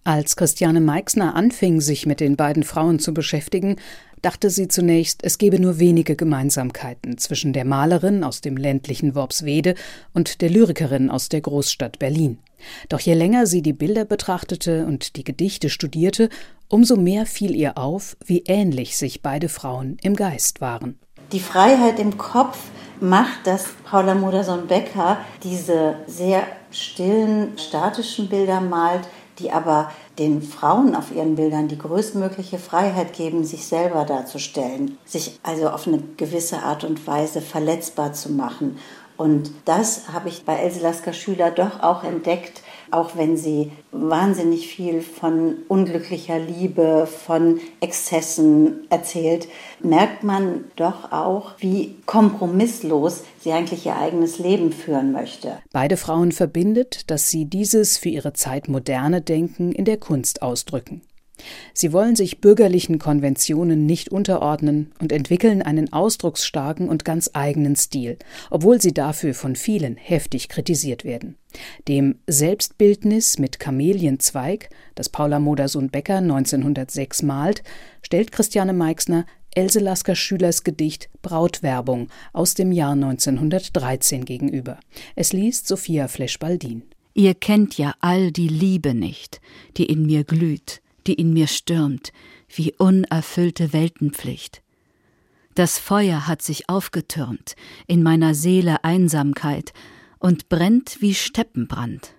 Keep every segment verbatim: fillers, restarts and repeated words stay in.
Als Christiane Meixner anfing, sich mit den beiden Frauen zu beschäftigen, dachte sie zunächst, es gebe nur wenige Gemeinsamkeiten zwischen der Malerin aus dem ländlichen Worpswede und der Lyrikerin aus der Großstadt Berlin. Doch je länger sie die Bilder betrachtete und die Gedichte studierte, umso mehr fiel ihr auf, wie ähnlich sich beide Frauen im Geist waren. Die Freiheit im Kopf macht, dass Paula Modersohn-Becker diese sehr stillen, statischen Bilder malt, die aber den Frauen auf ihren Bildern die größtmögliche Freiheit geben, sich selber darzustellen, sich also auf eine gewisse Art und Weise verletzbar zu machen. Und das habe ich bei Else Lasker-Schüler doch auch entdeckt, auch wenn sie wahnsinnig viel von unglücklicher Liebe, von Exzessen erzählt, merkt man doch auch, wie kompromisslos sie eigentlich ihr eigenes Leben führen möchte. Beide Frauen verbindet, dass sie dieses für ihre Zeit moderne Denken in der Kunst ausdrücken. Sie wollen sich bürgerlichen Konventionen nicht unterordnen und entwickeln einen ausdrucksstarken und ganz eigenen Stil, obwohl sie dafür von vielen heftig kritisiert werden. Dem Selbstbildnis mit Kamelienzweig, das Paula Modersohn-Becker neunzehnhundertsechs malt, stellt Christiane Meixner Else Lasker-Schülers Gedicht Brautwerbung aus dem Jahr neunzehnhundertdreizehn gegenüber. Es liest Sophia Flesch-Baldin. Ihr kennt ja all die Liebe nicht, die in mir glüht, die in mir stürmt, wie unerfüllte Weltenpflicht. Das Feuer hat sich aufgetürmt in meiner Seele Einsamkeit und brennt wie Steppenbrand.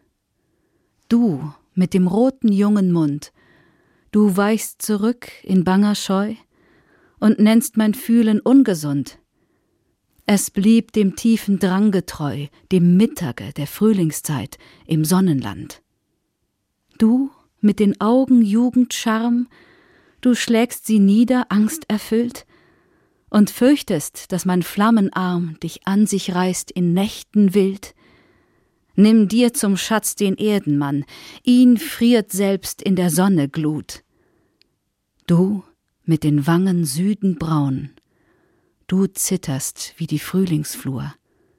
Du mit dem roten jungen Mund, du weichst zurück in banger Scheu und nennst mein Fühlen ungesund. Es blieb dem tiefen Drang getreu, dem Mittage der Frühlingszeit im Sonnenland. Du mit den Augen Jugendscharm, du schlägst sie nieder, angsterfüllt, und fürchtest, dass mein Flammenarm dich an sich reißt in Nächten wild. Nimm dir zum Schatz den Erdenmann, ihn friert selbst in der Sonne Glut. Du mit den Wangen südenbraun, du zitterst wie die Frühlingsflur.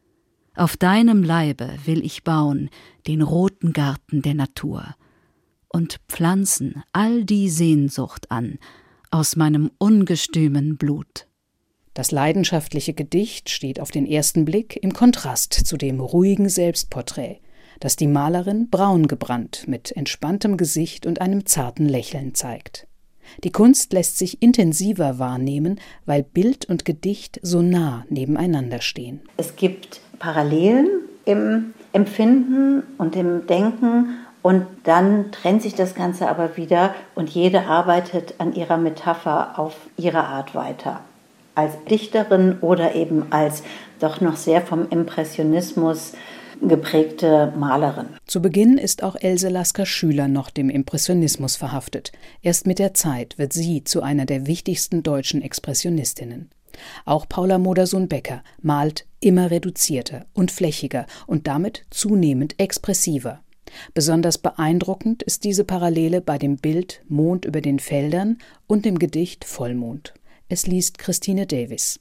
Auf deinem Leibe will ich bauen den roten Garten der Natur und pflanzen all die Sehnsucht an aus meinem ungestümen Blut. Das leidenschaftliche Gedicht steht auf den ersten Blick im Kontrast zu dem ruhigen Selbstporträt, das die Malerin braun gebrannt mit entspanntem Gesicht und einem zarten Lächeln zeigt. Die Kunst lässt sich intensiver wahrnehmen, weil Bild und Gedicht so nah nebeneinander stehen. Es gibt Parallelen im Empfinden und im Denken, und dann trennt sich das Ganze aber wieder und jede arbeitet an ihrer Metapher auf ihre Art weiter. Als Dichterin oder eben als doch noch sehr vom Impressionismus geprägte Malerin. Zu Beginn ist auch Else Lasker-Schüler noch dem Impressionismus verhaftet. Erst mit der Zeit wird sie zu einer der wichtigsten deutschen Expressionistinnen. Auch Paula Modersohn-Becker malt immer reduzierter und flächiger und damit zunehmend expressiver. Besonders beeindruckend ist diese Parallele bei dem Bild Mond über den Feldern und dem Gedicht Vollmond. Es liest Christine Davis.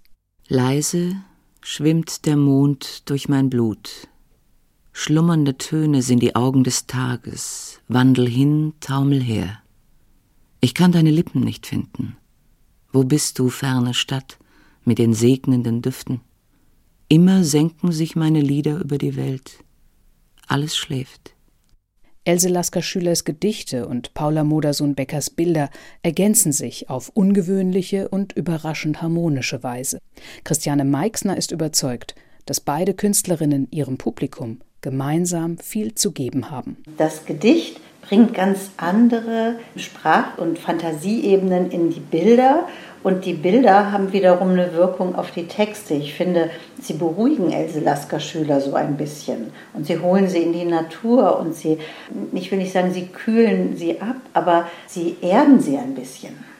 Leise schwimmt der Mond durch mein Blut. Schlummernde Töne sind die Augen des Tages. Wandel hin, taumel her. Ich kann deine Lippen nicht finden. Wo bist du, ferne Stadt, mit den segnenden Düften? Immer senken sich meine Lieder über die Welt. Alles schläft. Else Lasker-Schülers Gedichte und Paula Modersohn-Beckers Bilder ergänzen sich auf ungewöhnliche und überraschend harmonische Weise. Christiane Meixner ist überzeugt, dass beide Künstlerinnen ihrem Publikum gemeinsam viel zu geben haben. Das Gedicht bringt ganz andere Sprach- und Fantasieebenen in die Bilder. Und die Bilder haben wiederum eine Wirkung auf die Texte. Ich finde, sie beruhigen Else Lasker-Schüler so ein bisschen. Und sie holen sie in die Natur und sie, ich will nicht sagen, sie kühlen sie ab, aber sie erden sie ein bisschen.